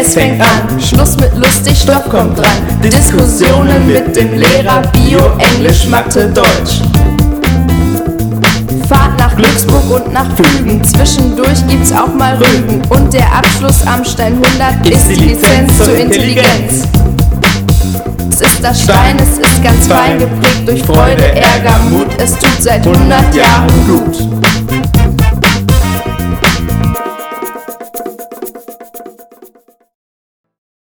es fängt an. Schluss mit lustig, Stoff kommt dran. Diskussionen mit dem Lehrer, Bio, Englisch, Mathe, Deutsch. Fahrt nach Glücksburg und nach Fügen. Zwischendurch gibt's auch mal Rügen. Und der Abschluss am Stein 100 ist die Lizenz zur Intelligenz. Es ist das Stein, es ist ganz fein geprägt durch Freude, Ärger, Mut. Es tut seit 100 Jahren gut.